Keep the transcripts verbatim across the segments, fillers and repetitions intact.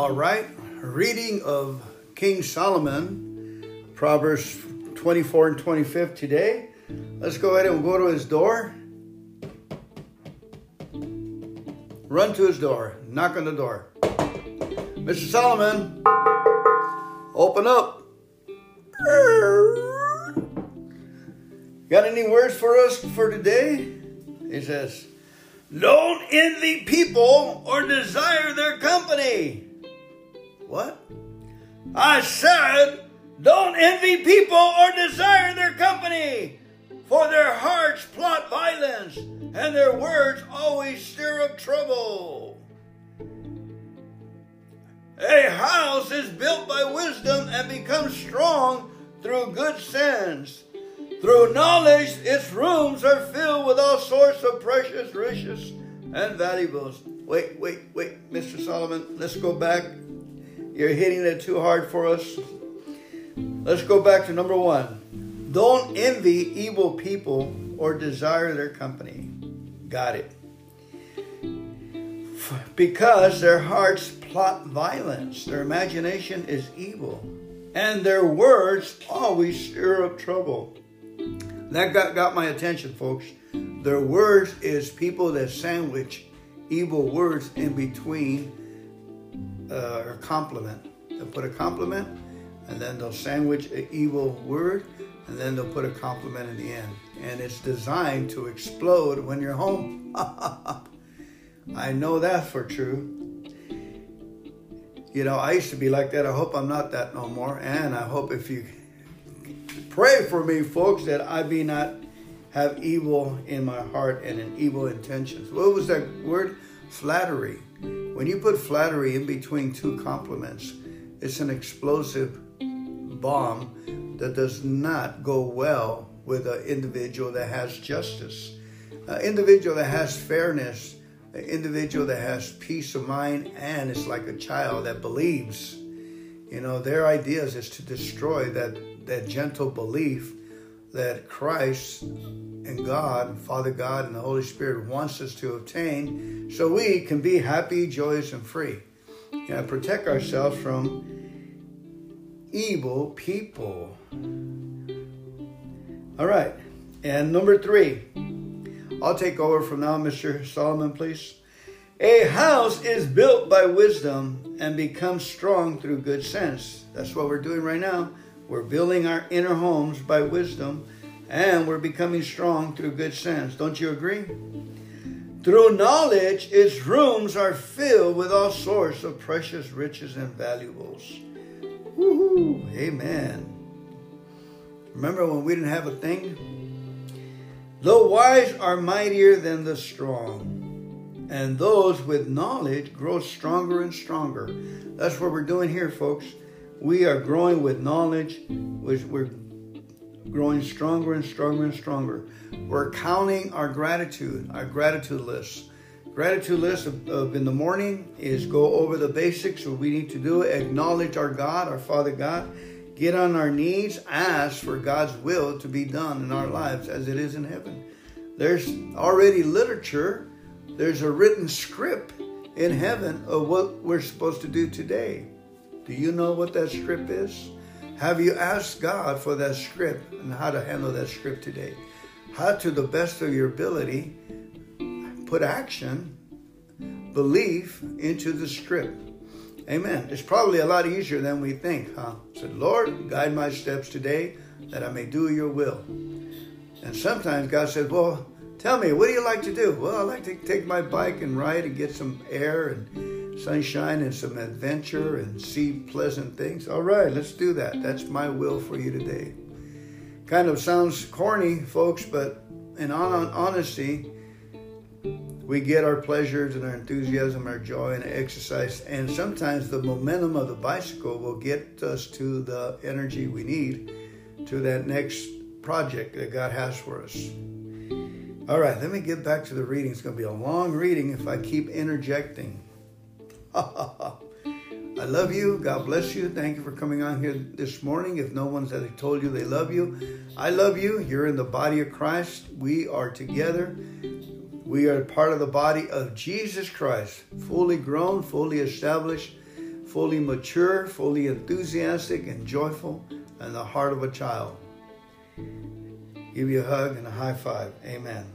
All right, reading of King Solomon, Proverbs twenty-four and twenty-five today. Let's go ahead and go to his door. Run to his door, knock on the door. Mister Solomon, open up. Got any words for us for today? He says, don't envy people or desire their company. What? I said, don't envy people or desire their company, for their hearts plot violence, and their words always stir up trouble. A house is built by wisdom and becomes strong through good sense. Through knowledge, its rooms are filled with all sorts of precious riches and valuables. Wait, wait, wait, Mister Solomon, let's go back. You're hitting it too hard for us. Let's go back to number one. Don't envy evil people or desire their company. Got it. Because their hearts plot violence. Their imagination is evil. And their words always stir up trouble. That got, got my attention, folks. Their words is people that sandwich evil words in between uh, or compliment. They'll put a compliment, and then they'll sandwich an evil word, and then they'll put a compliment in the end. And it's designed to explode when you're home. I know that for true. You know, I used to be like that. I hope I'm not that no more. And I hope if you pray for me, folks, that I be not have evil in my heart and in evil intentions. What was that word? Flattery. When you put flattery in between two compliments, it's an explosive bomb that does not go well with an individual that has justice, an individual that has fairness, an individual that has peace of mind, and is like a child that believes. You know, their ideas is to destroy that, that gentle belief that Christ and God, Father God and the Holy Spirit wants us to obtain so we can be happy, joyous, and free. You know, protect ourselves from evil people. All right. And number three. I'll take over from now, Mister Solomon, please. A house is built by wisdom and becomes strong through good sense. That's what we're doing right now. We're building our inner homes by wisdom, and we're becoming strong through good sense. Don't you agree? Through knowledge, its rooms are filled with all sorts of precious riches and valuables. Woohoo! Amen. Remember when we didn't have a thing? The wise are mightier than the strong, and those with knowledge grow stronger and stronger. That's what we're doing here, folks. We are growing with knowledge. We're growing stronger and stronger and stronger. We're counting our gratitude, our gratitude list. Gratitude list of, of in the morning is go over the basics, what we need to do, acknowledge our God, our Father God, get on our knees, ask for God's will to be done in our lives as it is in heaven. There's already literature. There's a written script in heaven of what we're supposed to do today. Do you know what that script is? Have you asked God for that script and how to handle that script today? How, to the best of your ability, put action, belief into the script. Amen. It's probably a lot easier than we think, huh? So, Lord, guide my steps today that I may do your will. And sometimes God says, well, tell me, what do you like to do? Well, I like to take my bike and ride and get some air and sunshine and some adventure and see pleasant things. All right, let's do that. That's my will for you today. Kind of sounds corny, folks, but in on honesty, we get our pleasures and our enthusiasm, our joy and exercise. And sometimes the momentum of the bicycle will get us to the energy we need to that next project that God has for us. All right, let me get back to the reading. It's going to be a long reading if I keep interjecting. I love you. God bless you. Thank you for coming on here this morning. If no one's ever told you they love you, I love you. You're in the body of Christ. We are together. We are part of the body of Jesus Christ, fully grown, fully established, fully mature, fully enthusiastic and joyful, and the heart of a child. Give you a hug and a high five. Amen.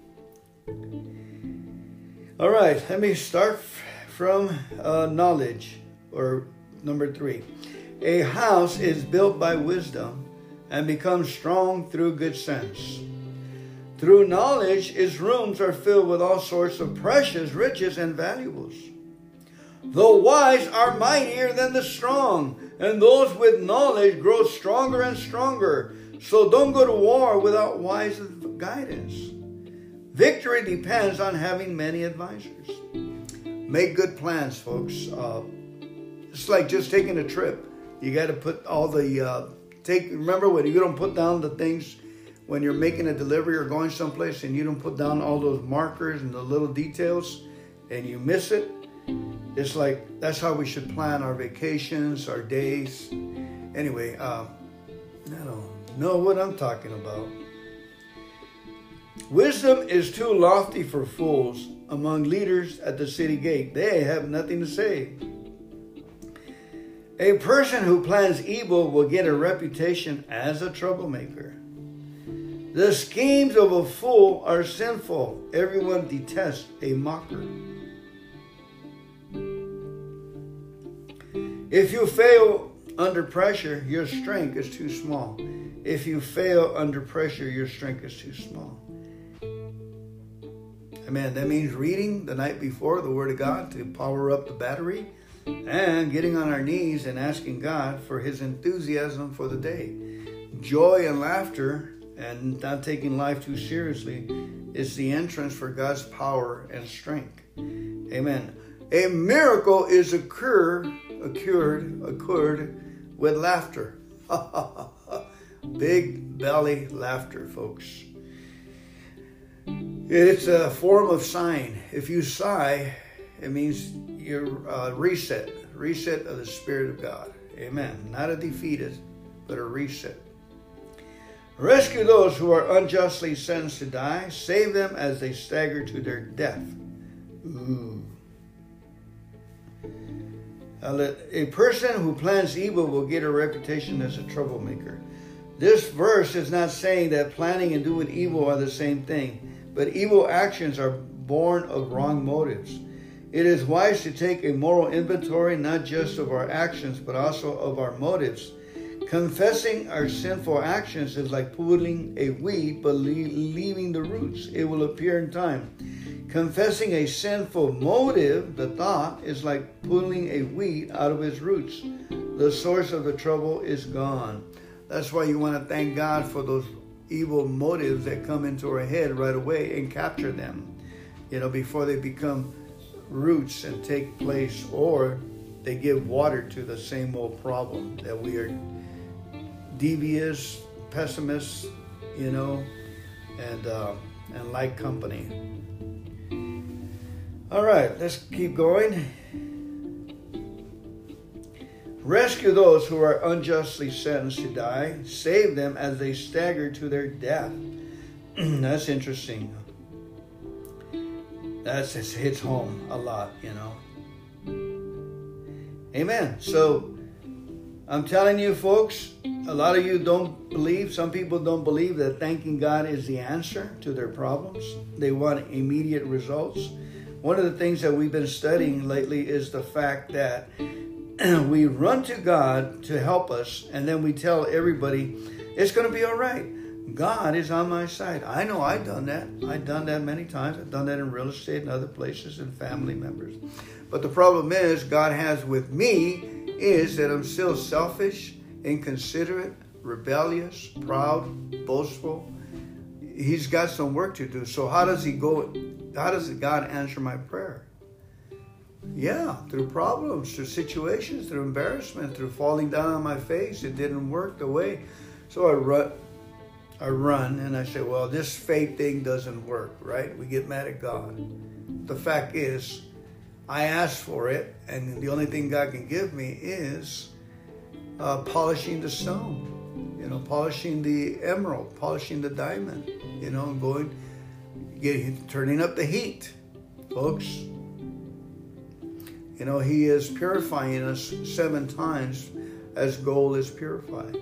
All right, let me start from uh, knowledge, or number three. A house is built by wisdom and becomes strong through good sense. Through knowledge, its rooms are filled with all sorts of precious riches and valuables. The wise are mightier than the strong, and those with knowledge grow stronger and stronger. So don't go to war without wise guidance. Victory depends on having many advisors. Make good plans, folks. Uh, it's like just taking a trip. You got to put all the, uh, take. remember when you don't put down the things when you're making a delivery or going someplace and you don't put down all those markers and the little details and you miss it. It's like, that's how we should plan our vacations, our days. Anyway, uh, I don't know what I'm talking about. Wisdom is too lofty for fools. Among leaders at the city gate, they have nothing to say. A person who plans evil will get a reputation as a troublemaker. The schemes of a fool are sinful. Everyone detests a mocker. If you fail under pressure, your strength is too small. If you fail under pressure, your strength is too small. Amen. That means reading the night before the Word of God to power up the battery, and getting on our knees and asking God for His enthusiasm for the day. Joy and laughter and not taking life too seriously is the entrance for God's power and strength. Amen. A miracle is occur, occurred, occurred with laughter. Big belly laughter, folks. It's a form of sign. If you sigh, it means you're uh, reset, reset of the Spirit of God. Amen. Not a defeated, but a reset. Rescue those who are unjustly sentenced to die. Save them as they stagger to their death. Ooh. A person who plans evil will get a reputation as a troublemaker. This verse is not saying that planning and doing evil are the same thing, but evil actions are born of wrong motives. It is wise to take a moral inventory, not just of our actions, but also of our motives. Confessing our sinful actions is like pulling a weed, but leaving the roots. It will appear in time. Confessing a sinful motive, the thought, is like pulling a weed out of its roots. The source of the trouble is gone. That's why you want to thank God for those evil motives that come into our head right away and capture them, you know, before they become roots and take place, or they give water to the same old problem that we are devious, pessimists, you know, and uh, and like company. All right, let's keep going. Rescue those who are unjustly sentenced to die. Save them as they stagger to their death. That's interesting. That's, it hits home a lot, you know. Amen. So, I'm telling you, folks, a lot of you don't believe, some people don't believe that thanking God is the answer to their problems. They want immediate results. One of the things that we've been studying lately is the fact that we run to God to help us, and then we tell everybody, it's going to be all right. God is on my side. I know I've done that. I've done that many times. I've done that in real estate and other places and family members. But the problem is, God has with me is that I'm still selfish, inconsiderate, rebellious, proud, boastful. He's got some work to do. So how does he go? How does God answer my prayer? Yeah, through problems, through situations, through embarrassment, through falling down on my face. It didn't work the way. So I run, I run and I say, well, this faith thing doesn't work, right? We get mad at God. The fact is, I asked for it, and the only thing God can give me is uh, polishing the stone, you know, polishing the emerald, polishing the diamond, you know, going, getting, turning up the heat, folks. You know, he is purifying us seven times as gold is purified.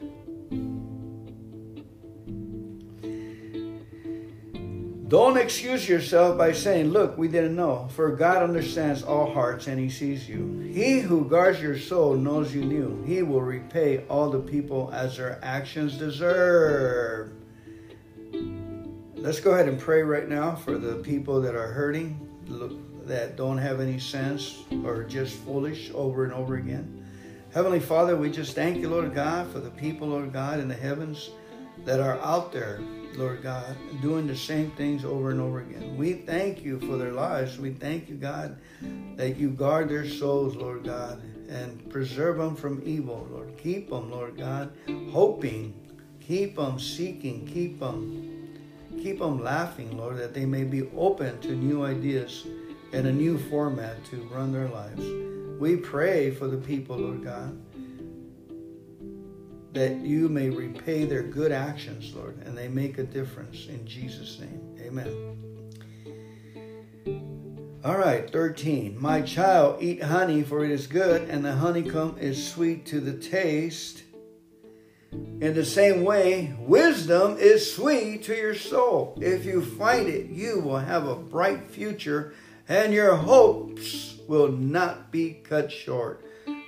Don't excuse yourself by saying, look, we didn't know. For God understands all hearts and he sees you. He who guards your soul knows you knew. He will repay all the people as their actions deserve. Let's go ahead and pray right now for the people that are hurting, that don't have any sense or just foolish over and over again. Heavenly Father, we just thank you, Lord God, for the people, Lord God, in the heavens that are out there, Lord God, doing the same things over and over again. We thank you for their lives. We thank you, God, that you guard their souls, Lord God, and preserve them from evil, Lord. Keep them, Lord God, hoping. Keep them seeking. Keep them, keep them laughing, Lord, that they may be open to new ideas and a new format to run their lives. We pray for the people, Lord God, that you may repay their good actions, Lord, and they make a difference in Jesus' name. Amen. All right, thirteen. My child, eat honey, for it is good, and the honeycomb is sweet to the taste. In the same way, wisdom is sweet to your soul. If you find it, you will have a bright future, and your hopes will not be cut short.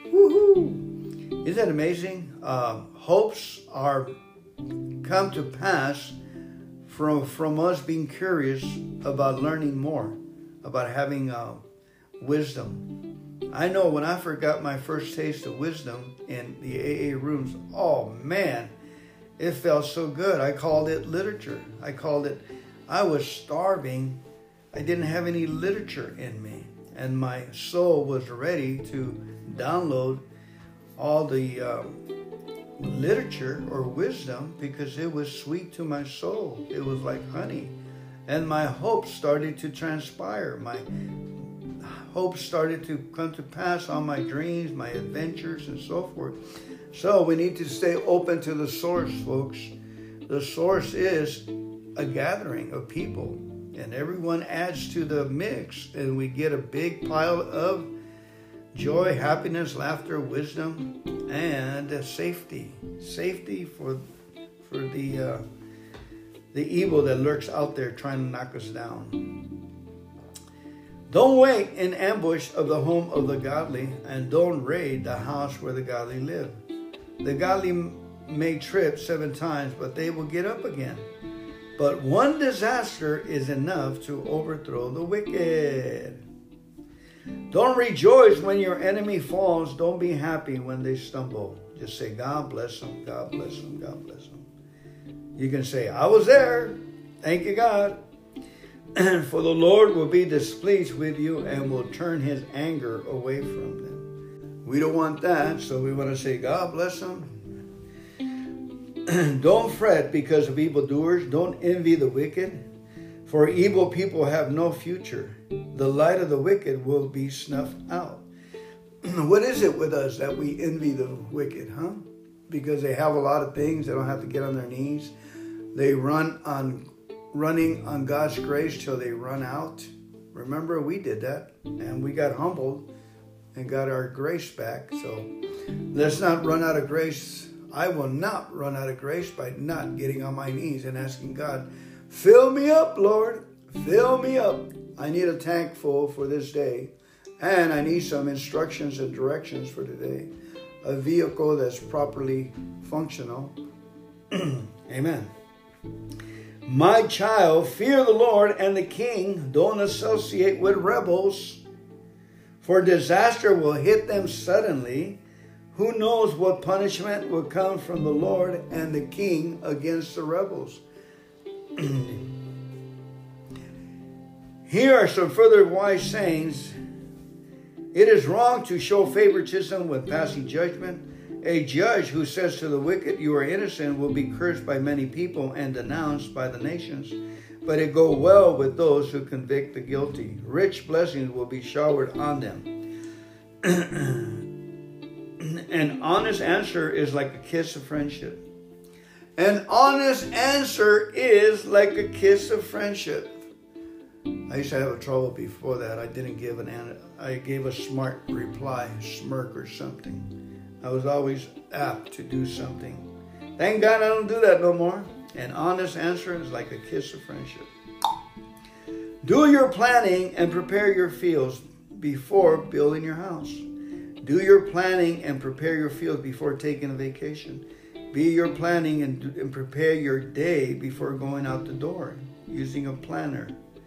Woohoo! Isn't that amazing? Um, hopes are come to pass from, from us being curious about learning more, about having uh, wisdom. I know when I forgot my first taste of wisdom in the A A rooms, oh man, it felt so good. I called it literature. I called it, I was starving. I didn't have any literature in me. And my soul was ready to download all the uh, literature or wisdom because it was sweet to my soul. It was like honey. And my hopes started to transpire. My hopes started to come to pass on my dreams, my adventures, and so forth. So we need to stay open to the source, folks. The source is a gathering of people. And everyone adds to the mix, and we get a big pile of joy, happiness, laughter, wisdom, and safety. Safety for for the uh, the evil that lurks out there trying to knock us down. Don't wait in ambush of the home of the godly, and don't raid the house where the godly live. The godly may trip seven times, but they will get up again. But one disaster is enough to overthrow the wicked. Don't rejoice when your enemy falls. Don't be happy when they stumble. Just say, God bless them, God bless them, God bless them. You can say, I was there. Thank you, God. For the Lord will be displeased with you and will turn his anger away from them. We don't want that, so we want to say, God bless them. Don't fret because of evildoers. Don't envy the wicked, for evil people have no future. The light of the wicked will be snuffed out. What is it with us that we envy the wicked, huh? Because they have a lot of things. They don't have to get on their knees. They run on, running on God's grace till they run out. Remember, we did that, and we got humbled and got our grace back. So let's not run out of grace. I will not run out of grace by not getting on my knees and asking God, fill me up, Lord. Fill me up. I need a tank full for this day. And I need some instructions and directions for today. A vehicle that's properly functional. Amen. My child, fear the Lord and the King. Don't associate with rebels, for disaster will hit them suddenly. Who knows what punishment will come from the Lord and the King against the rebels? Here are some further wise sayings. It is wrong to show favoritism when passing judgment. A judge who says to the wicked, you are innocent, will be cursed by many people and denounced by the nations. But it go well with those who convict the guilty. Rich blessings will be showered on them. An honest answer is like a kiss of friendship. An honest answer is like a kiss of friendship. I used to have a trouble before that. I didn't give an an I gave a smart reply, smirk or something. I was always apt to do something. Thank God I don't do that no more. An honest answer is like a kiss of friendship. Do your planning and prepare your fields before building your house. Do your planning and prepare your fields before taking a vacation. Be your planning and, and prepare your day before going out the door using a planner.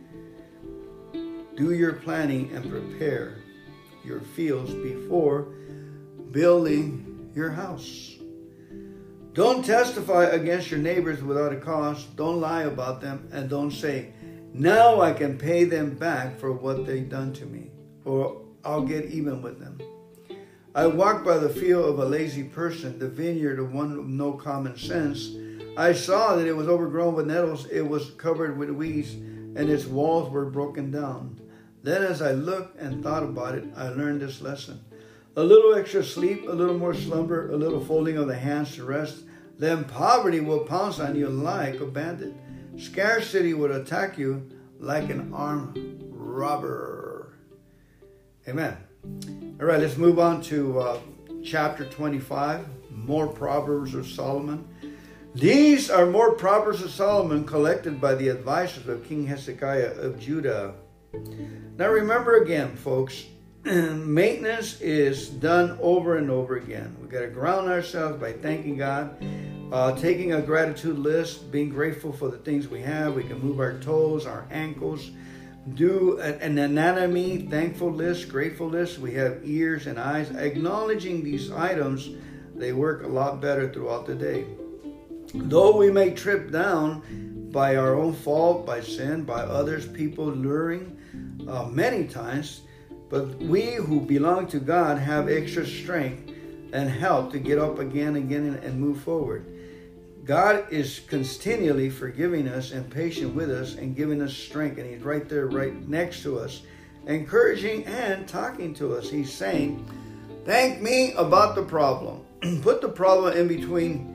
Do your planning and prepare your fields before building your house. Don't testify against your neighbors without a cause. Don't lie about them, and don't say, now I can pay them back for what they've done to me, or I'll get even with them. I walked by the field of a lazy person, the vineyard of one of no common sense. I saw that it was overgrown with nettles, it was covered with weeds, and its walls were broken down. Then as I looked and thought about it, I learned this lesson. A little extra sleep, a little more slumber, a little folding of the hands to rest, then poverty will pounce on you like a bandit. Scarcity would attack you like an armed robber. Amen. All right, let's move on to uh, chapter twenty-five, more Proverbs of Solomon. These are more Proverbs of Solomon collected by the advisors of King Hezekiah of Judah. Now remember again, folks, maintenance is done over and over again. We got to ground ourselves by thanking God, uh, taking a gratitude list, being grateful for the things we have. We can move our toes, our ankles, do an anatomy, thankful list, grateful list. We have ears and eyes. Acknowledging these items, they work a lot better throughout the day. Though we may trip down by our own fault, by sin, by others, people luring, uh, many times, but we who belong to God have extra strength and help to get up again and again and, and move forward. God is continually forgiving us and patient with us and giving us strength. And he's right there, right next to us, encouraging and talking to us. He's saying, thank me about the problem. Put the problem in between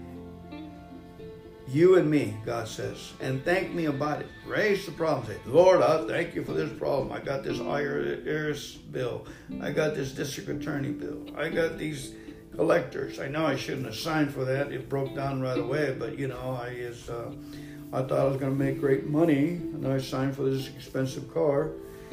you and me, God says, and thank me about it. Raise the problem. Say, Lord, I thank you for this problem. I got this I R S bill. I got this district attorney bill. I got these collectors. I know I shouldn't have signed for that. It broke down right away, but you know, I is uh, I thought I was going to make great money, and I signed for this expensive car.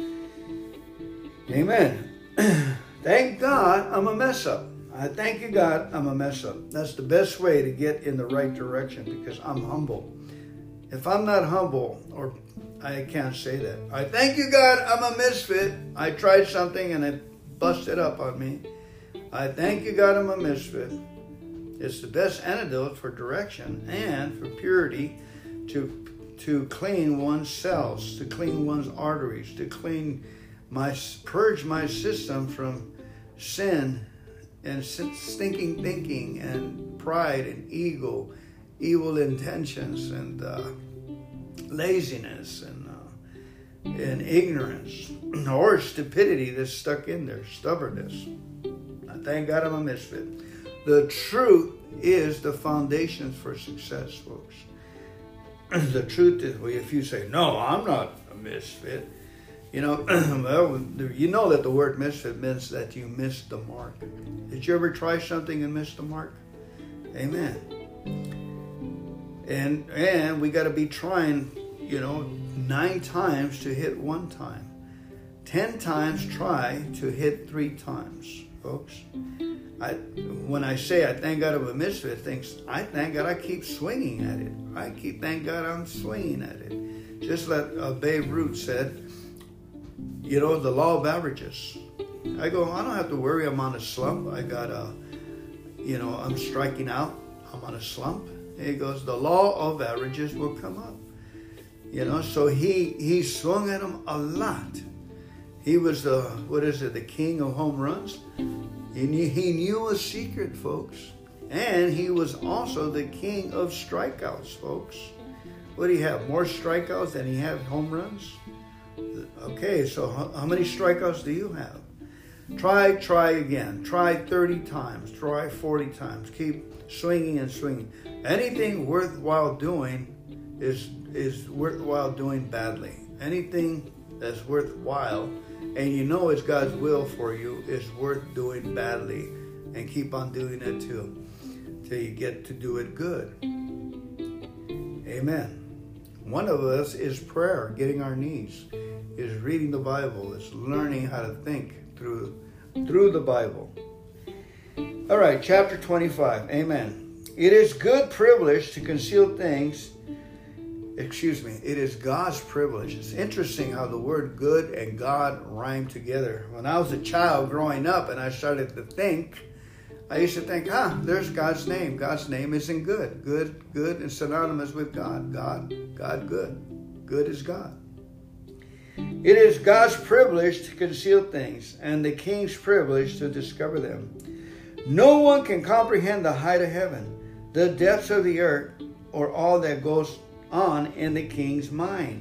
Amen. Thank God I'm a mess up. I thank you, God, I'm a mess up. That's the best way to get in the right direction, because I'm humble. If I'm not humble, or I can't say that. I thank you, God, I'm a misfit. I tried something and it busted up on me. I thank you, God, I'm a misfit. It's the best antidote for direction and for purity, to, to clean one's cells, to clean one's arteries, to clean my, purge my system from sin and stinking thinking and pride and ego, evil intentions and uh, laziness and uh, and ignorance or stupidity that's stuck in there, stubbornness. I thank God I'm a misfit. The truth is the foundation for success, folks. The truth is, well, if you say, no, I'm not a misfit, you know, well, you know that the word misfit means that you missed the mark. Did you ever try something and miss the mark? Amen. And and we got to be trying, you know, nine times to hit one time. Ten times try to hit three times, folks. I when I say I thank God I'm a misfit, things I thank God I keep swinging at it. I keep thank God I'm swinging at it. Just like uh, Babe Ruth said, you know, the law of averages. I go, I don't have to worry I'm on a slump. I got a, you know, I'm striking out. I'm on a slump. And he goes, the law of averages will come up. You know, so he he swung at him a lot. He was the, what is it, the king of home runs. He knew, he knew a secret, folks. And he was also the king of strikeouts, folks. What do you have? More strikeouts than he had home runs? Okay, so how many strikeouts do you have? Try, try again. Try thirty times. Try forty times. Keep swinging and swinging. Anything worthwhile doing is is worthwhile doing badly. Anything that's worthwhile, and you know it's God's will for you, it's worth doing badly, and keep on doing it till, till you get to do it good. Amen. One of us is prayer, getting our needs, is reading the Bible, is learning how to think through, through the Bible. All right, chapter twenty-five. Amen. It is good privilege to conceal things. Excuse me. It is God's privilege. It's interesting how the word good and God rhyme together. When I was a child growing up and I started to think, I used to think, huh, there's God's name. God's name isn't good. Good, good is synonymous with God. God, God, good. Good is God. It is God's privilege to conceal things and the king's privilege to discover them. No one can comprehend the height of heaven, the depths of the earth, or all that goes on in the king's mind.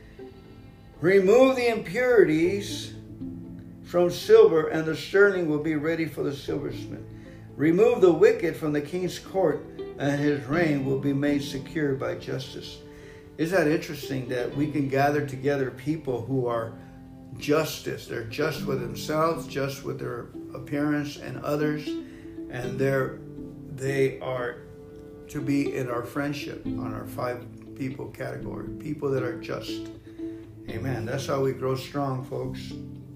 Remove the impurities from silver, and the sterling will be ready for the silversmith. Remove the wicked from the king's court, and his reign will be made secure by justice. Isn't that interesting that we can gather together people who are justice? They're just with themselves, just with their appearance and others, and they're they are to be in our friendship on our five people category. People that are just. Amen. That's how we grow strong, folks.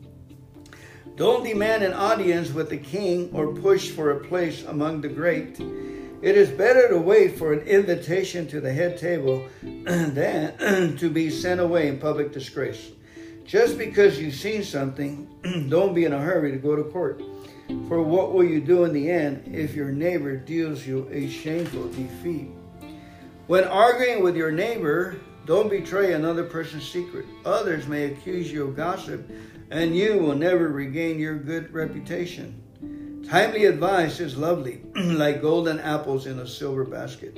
Don't demand an audience with the king or push for a place among the great. It is better to wait for an invitation to the head table than to be sent away in public disgrace. Just because you've seen something, don't be in a hurry to go to court. For what will you do in the end if your neighbor deals you a shameful defeat? When arguing with your neighbor, don't betray another person's secret. Others may accuse you of gossip, and you will never regain your good reputation. Timely advice is lovely, like golden apples in a silver basket.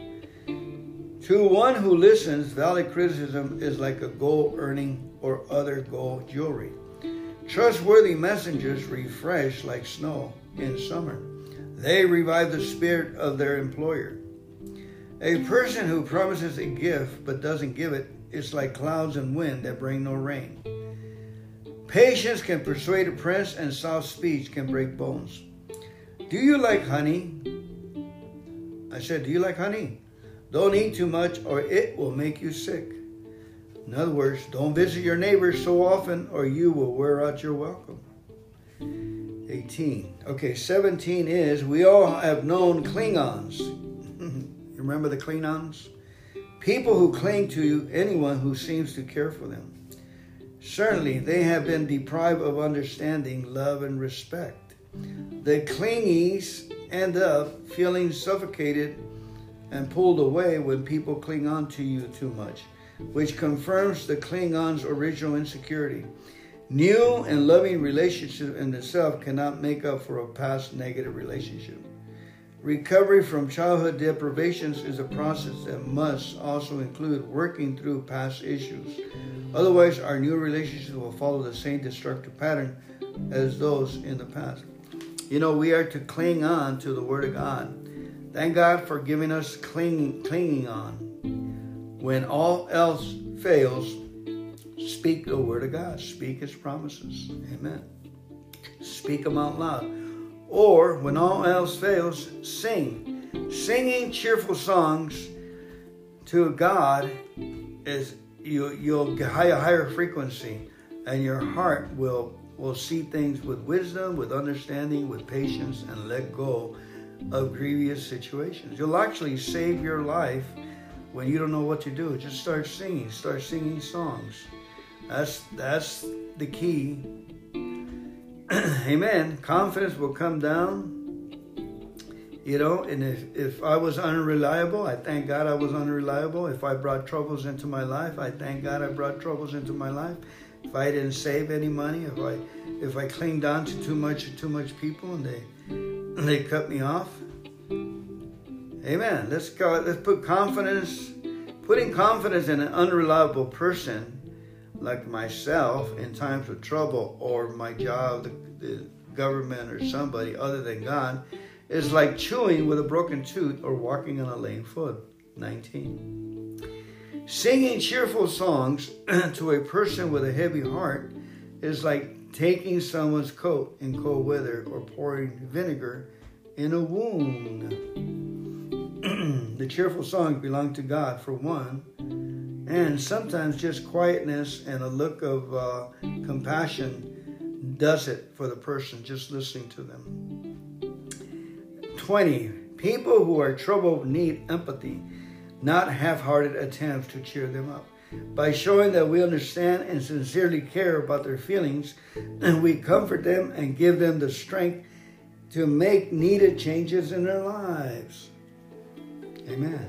To one who listens, valid criticism is like a gold earring or other gold jewelry. Trustworthy messengers refresh like snow in summer. They revive the spirit of their employer. A person who promises a gift but doesn't give it is like clouds and wind that bring no rain. Patience can persuade a prince, and soft speech can break bones. Do you like honey? I said, do you like honey? Don't eat too much or it will make you sick. In other words, don't visit your neighbors so often or you will wear out your welcome. eighteen. Okay, seventeen is, we all have known Klingons. Remember the Klingons? People who cling to anyone who seems to care for them. Certainly, they have been deprived of understanding, love, and respect. The clingies end up feeling suffocated and pulled away when people cling on to you too much, which confirms the Klingon's original insecurity. New and loving relationship in itself cannot make up for a past negative relationship. Recovery from childhood deprivations is a process that must also include working through past issues. Otherwise, our new relationships will follow the same destructive pattern as those in the past. You know, we are to cling on to the Word of God. Thank God for giving us cling, clinging on. When all else fails, speak the Word of God. Speak His promises. Amen. Speak them out loud. Or, when all else fails, sing. Singing cheerful songs to God is you, you'll get a higher frequency, and your heart will, will see things with wisdom, with understanding, with patience, and let go of grievous situations. You'll actually save your life when you don't know what to do. Just start singing. Start singing songs. That's, that's the key. Amen. Confidence will come down. You know, and if, if I was unreliable, I thank God I was unreliable. If I brought troubles into my life, I thank God I brought troubles into my life. If I didn't save any money, if I if I clinged on to too much too much people and they they cut me off. Amen. Let's go. Let's put confidence. Putting confidence in an unreliable person like myself in times of trouble, or my job, the, the government, or somebody other than God, is like chewing with a broken tooth or walking on a lame foot. nineteen. Singing cheerful songs to a person with a heavy heart is like taking someone's coat in cold weather or pouring vinegar in a wound. The cheerful songs belong to God for one, and sometimes just quietness and a look of uh, compassion does it for the person just listening to them. twenty. People who are troubled need empathy, not half-hearted attempts to cheer them up. By showing that we understand and sincerely care about their feelings, and we comfort them and give them the strength to make needed changes in their lives. Amen.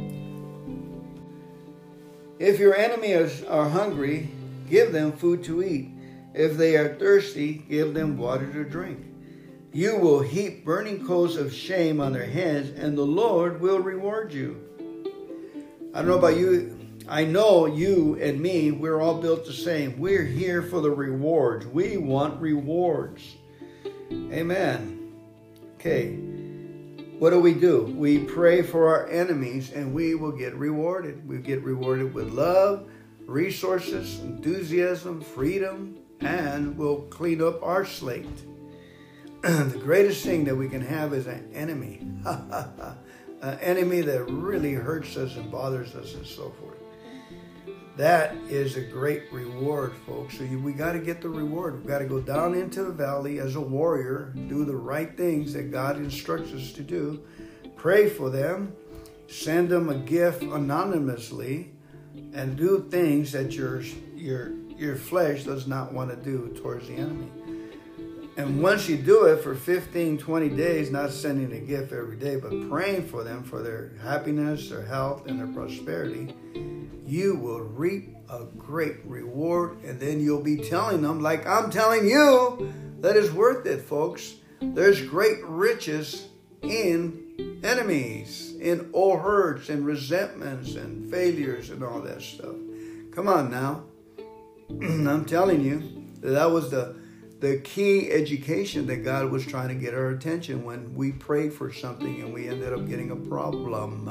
If your enemies are hungry, give them food to eat. If they are thirsty, give them water to drink. You will heap burning coals of shame on their heads, and the Lord will reward you. I don't know about you. I know you and me, we're all built the same. We're here for the rewards. We want rewards. Amen. Okay. What do we do? We pray for our enemies and we will get rewarded. We get rewarded with love, resources, enthusiasm, freedom, and we'll clean up our slate. The greatest thing that we can have is an enemy. An enemy that really hurts us and bothers us and so forth. That is a great reward, folks. So you, we got to get the reward. We've got to go down into the valley as a warrior, do the right things that God instructs us to do, pray for them, send them a gift anonymously, and do things that your your your flesh does not want to do towards the enemy. And once you do it for fifteen, twenty days, not sending a gift every day, but praying for them for their happiness, their health, and their prosperity, you will reap a great reward. And then you'll be telling them, like I'm telling you, that it's worth it, folks. There's great riches in enemies, in old hurts and resentments and failures and all that stuff. Come on now. I'm telling you, that was the The key education that God was trying to get our attention when we prayed for something and we ended up getting a problem.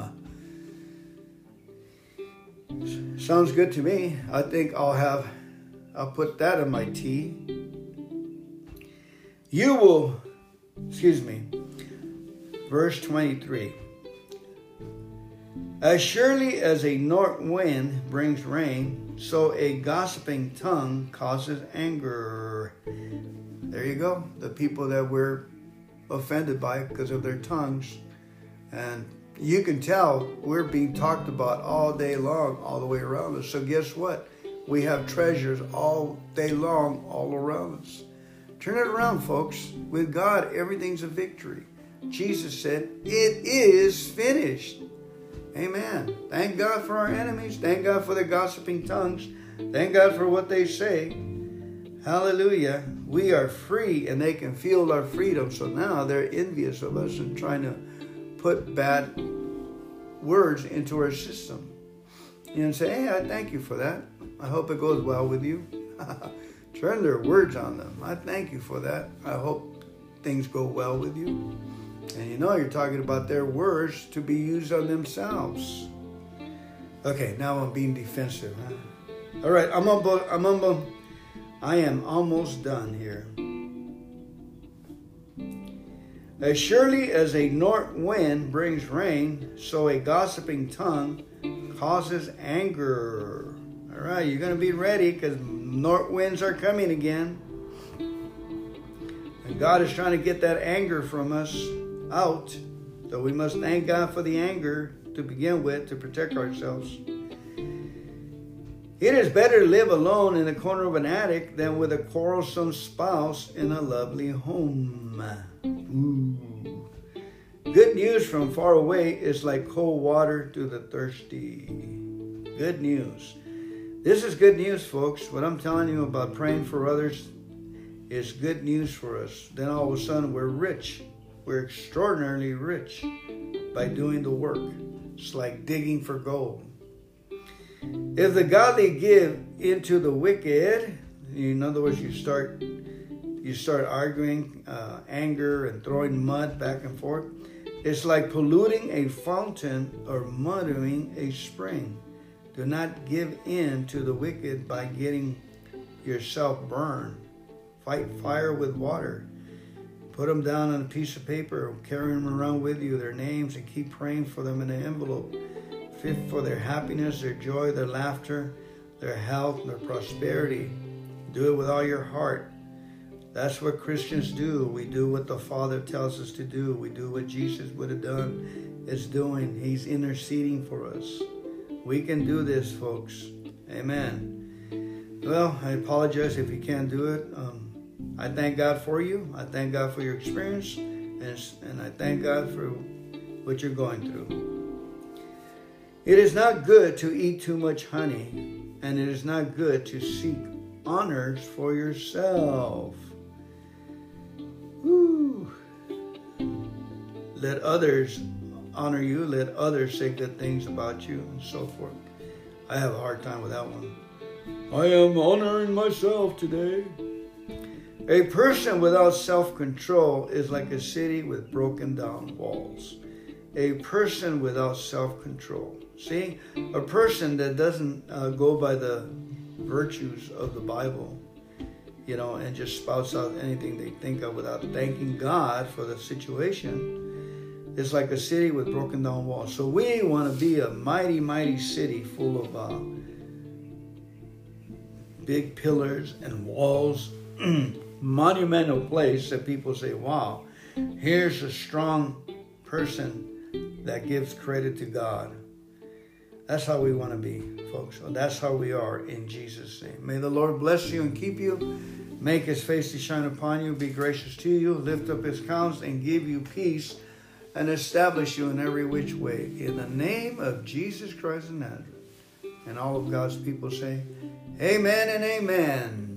Sounds good to me. I think I'll have, I'll put that in my tea. You will, excuse me, verse twenty-three. As surely as a north wind brings rain, so a gossiping tongue causes anger. There you go. The people that we're offended by because of their tongues. And you can tell we're being talked about all day long, all the way around us. So guess what? We have treasures all day long, all around us. Turn it around, folks. With God, everything's a victory. Jesus said, it is finished. Amen. Thank God for our enemies. Thank God for the gossiping tongues. Thank God for what they say. Hallelujah. We are free and they can feel our freedom. So now they're envious of us and trying to put bad words into our system. You know, say, hey, I thank you for that. I hope it goes well with you. Turn their words on them. I thank you for that. I hope things go well with you. And you know you're talking about their words to be used on themselves. Okay, now I'm being defensive. Huh? All right, I'm on, I'm on, I am almost done here. As surely as a north wind brings rain, so a gossiping tongue causes anger. All right, you're going to be ready because north winds are coming again. And God is trying to get that anger from us out. So we must thank God for the anger to begin with to protect ourselves. It is better to live alone in the corner of an attic than with a quarrelsome spouse in a lovely home. Ooh. Good news from far away is like cold water to the thirsty. Good news. This is good news, folks. What I'm telling you about praying for others is good news for us. Then all of a sudden we're rich. We're extraordinarily rich by doing the work. It's like digging for gold. If the godly give into the wicked, in other words, you start you start arguing, uh, anger, and throwing mud back and forth, it's like polluting a fountain or muddying a spring. Do not give in to the wicked by getting yourself burned. Fight fire with water. Put them down on a piece of paper, carry them around with you, their names, and keep praying for them in an envelope. Fit for their happiness, their joy, their laughter, their health, their prosperity. Do it with all your heart. That's what Christians do. We do what the Father tells us to do. We do what Jesus would have done, is doing. He's interceding for us. We can do this, folks. Amen. Well, I apologize if you can't do it. Um, I thank God for you. I thank God for your experience. And, and I thank God for what you're going through. It is not good to eat too much honey, and it is not good to seek honors for yourself. Woo. Let others honor you. Let others say good things about you, and so forth. I have a hard time with that one. I am honoring myself today. A person without self-control is like a city with broken down walls. A person without self-control. See, a person that doesn't uh, go by the virtues of the Bible, you know, and just spouts out anything they think of without thanking God for the situation, is like a city with broken down walls. So we want to be a mighty, mighty city full of uh, big pillars and walls, monumental place that people say, wow, here's a strong person that gives credit to God. That's how we want to be, folks. So that's how we are in Jesus' name. May the Lord bless you and keep you. Make his face to shine upon you, be gracious to you, lift up his countenance, and give you peace, and establish you in every which way. In the name of Jesus Christ of Nazareth. And all of God's people say, amen and amen.